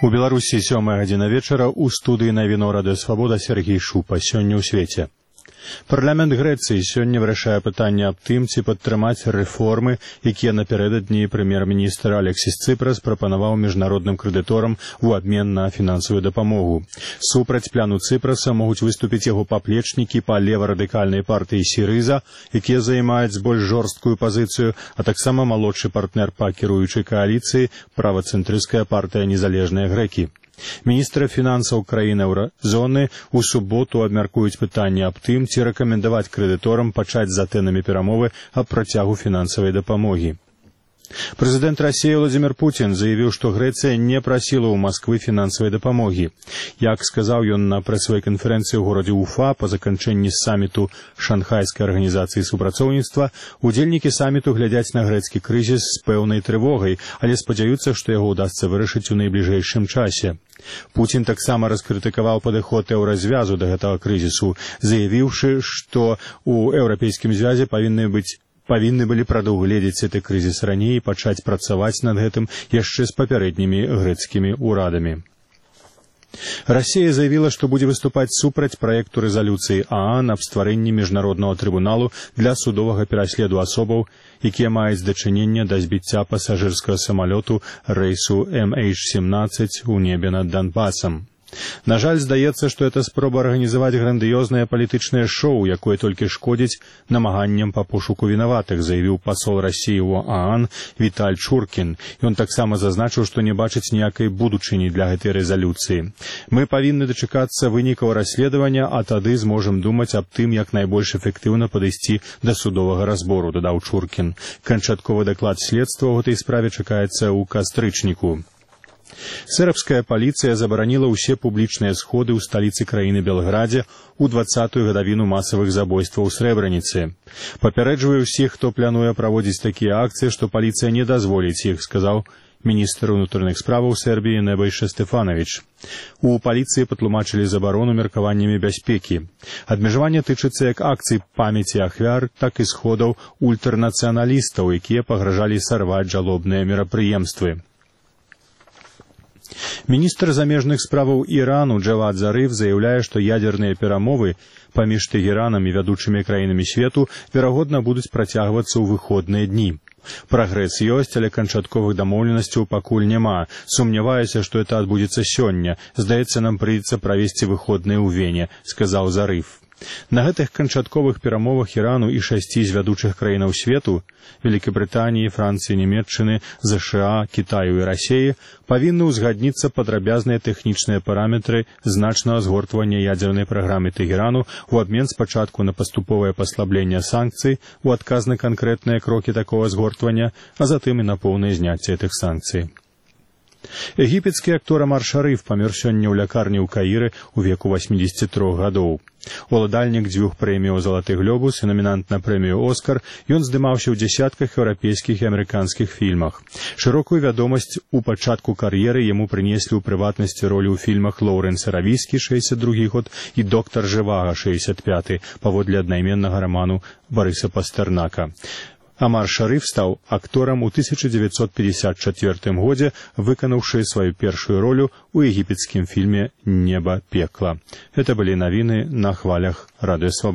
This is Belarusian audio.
У Беларусі 7:00 вечара ў студыі навіно Радыё Свабода Сергей Шупа. Сёння ў свеце. Парламент Грэцыі сёння вырашае пытанне аб тым, ці падтрымаць рэформы, якія напярэдадні прэм'ер-міністр Алексіс Цыпрас прапанаваў міжнародным крэдыторам у абмен на фінансавую дапамогу. Супраць пляну Цыпраса могуць выступіць яго паплечнікі па лева-радыкальнай партыі Сірыза, якія займаюць больш жорсткую пазіцыю, а таксама малодшы партнер па кіруючай кааліцыі правацэнтрысцкая партыя Незалежныя грэкі. Міністры фінансаў краін еўразоны ў суботу абмяркуюць пытанне аб тым, ці рэкамендаваць крэдыторам пачаць з атэнамі перамовы аб працягу фінансавай дапамогі. Прэзідэнт Расіі Владзімір Пуцін заявіў, што Грэцыя не прасіла ў Масквы фінансавай дапамогі. Як сказаў ён на прэсавай канферэнцыі ў горадзе Уфа па заканчэнні саміту Шанхайскай арганізацыі супрацоўніцтва, удзельнікі саміту глядзяць на грэцкі крызіс з пэўнай трывогай, але спадзяюцца, што яго ўдасца вырашыць у найбліжэйшым часе. Пуцін таксама раскрытыкаваў падыход еўразвязу да гэтага крызісу, заявіўшы, што ў еўрапейскім звязе павінны былі прадугледзець гэты крызіс раней і пачаць працаваць над гэтым яшчэ з папярэднімі грэцкімі ўрадамі. Расія заявіла, што будзе выступаць супраць праекту рэзалюцыі ААН аб стварэнні міжнароднага трыбуналу для судовага пераследу асобаў, якія маюць дачыненне да збіцця пасажырскага самалёту рэйсу MH17 у небе над Донбасам. На жаль, здаецца, што это спроба арганізаваць грандыёзнае палітычнае шоу, якое толькі шкодзіць намаганням па пошуку вінаватых, заявіў пасол Расіі ў ААН Віталь Чуркін. Ён таксама зазначыў, што не бачыць ніякай будучыні для гэтай рэзалюцыі. Мы павінны дачакацца вынікаў расследавання, а тады зможам думаць аб тым, як найбольш эфектыўна падысці да судовага разбору, дадаў Чуркін. Канчатковы даклад следства ў гэтай справе чакаецца ў кастрычніку. Сербская паліцыя забараніла ўсе публічныя сходы ў сталіцы краіны Белградзе ў 20-ю гадавіну масавых забойстваў у Срэбраніцы. Папярэджвае ўсіх, хто плануе праводзіць такія акцыі, што паліцыя не дазволіць іх, сказаў міністр унутраных справаў Сербіі Небойша Стефанович. У паліцыі патлумачылі забарону меркаваннямі бяспекі. Абмежаванне тычыцца як акцый памяці ахвяр, так і сходаў ультранацыяналістаў, якія пагражалі сарваць жалобныя мерапрыемствы. Міністр замежных справаў Ірану Джавад Зарыф заяўляе, што ядзерныя перамовы паміж Тэгеранам і вядучымі краінамі свету верагодна будуць працягвацца ў выходныя дні. Прагрэс ёсць, але канчатковых дамоўленасцяў пакуль няма. Сумняваюся, што это адбудзецца сёння. Здаецца, нам прыйдзецца правесці выходныя ў Вене, сказаў Зарыф. На гэтых канчатковых перамовах Ірану і 6 з вядучых краінаў свету — Великабрытаніі, Францыі, Нямецчыны, ЗША, Кітаю і Расіі — павінны ўзгадніцца падрабязныя тэхнічныя параметры значнага згортвання ядзернай праграмы Тэгерану ў абмен спачатку на паступовае паслабленне санкцый у адказ на канкрэтныя крокі такога згортвання, а затым і на поўнае зняцце гэтых санкцый. Егіпецкі актор Амар Шарыф памёр сёння ў лякарні ў Каіры ў веку 83 гадоў. Уладальнік 2 прэміяў «Залаты глобус» і намінант на прэмію «Оскар», ён здымаўся ў дзясятках еўрапейскіх і амерыканскіх фільмах. Шырокую вядомасць у пачатку кар'еры яму прынеслі ў прыватнасці ролі ў фільмах «Лоўрэнс Аравійскі» 62 год і «Доктар Жывага» 65 паводле аднайменнага раману Барыса Пастэрнака. Амар Шарыф стаў акторам у 1954 годзе, выканаўшы сваю першую ролю ў егіпецкім фільме «Неба пекла». Гэта былі навіны на хвалях Радыё Свабода.